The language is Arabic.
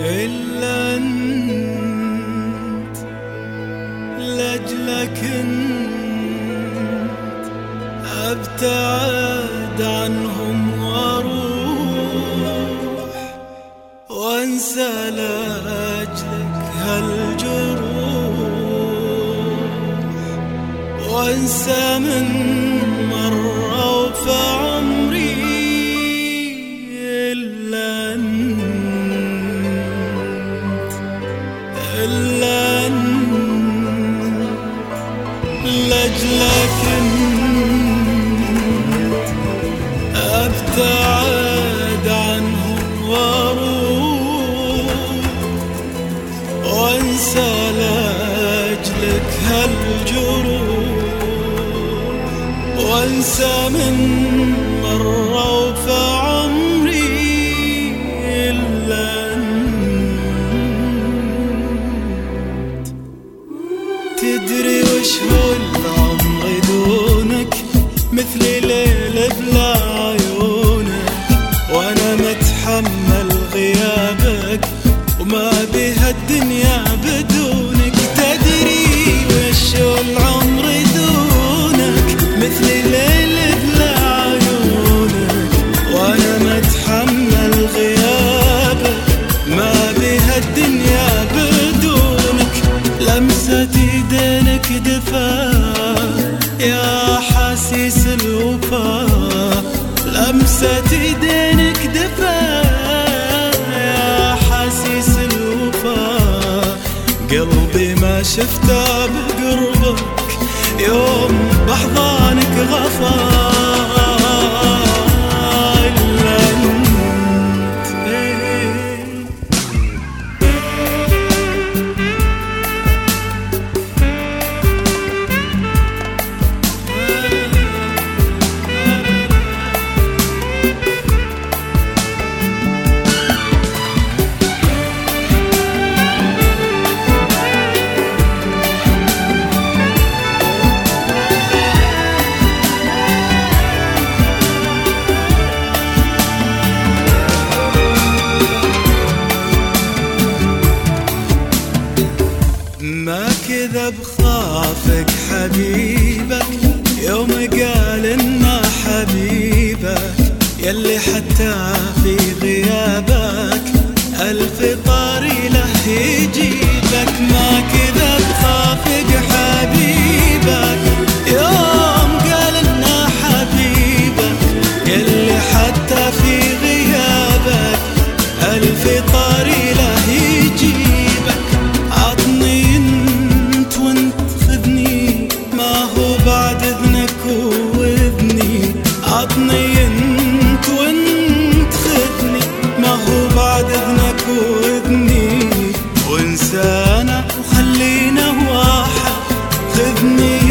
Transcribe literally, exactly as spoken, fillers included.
إلا أنت لأجلك أنت أبتعد عنهم وأروح وأنسى لأجلك هالجروح وأنسى من مروا في عمري إلا أنت إلا أنت لأجلك أبتعد عنهم وأروح وأنسى لأجلك هالجروح وأنسى من مروا في عمري إلا أنت. تدري وش هو العمر دونك؟ مثل ليل بلا عيونك وانا متحمل غيابك وما بها الدنيا بدونك. تدري وش هو العمر دونك؟ مثل ليل بلا عيونك وانا متحمل غيابك ما بها الدنيا بدونك. لمسة ايدينك دفا يا حاسس الوفا، لمسة ايدينك دفا يا حاسس الوفا. قلبي ما شفته بقربك يوم بحضانك غفا إلا أنت. ما كذب خافك حبيبك يوم قال إنه حبيبك، يلي حتى في غيابك ألف طاري له يجيبك. ما كذب خافك حبيبك يوم قال إنه حبيبك، يلي حتى في غيابك ألف طاري له يجيبك. عطني انت وانت خذني ما هو بعد اذنك واذني، عطني انت وانت خذني ما هو بعد اذنك واذني. وانسانا وخلينا واحد، خذني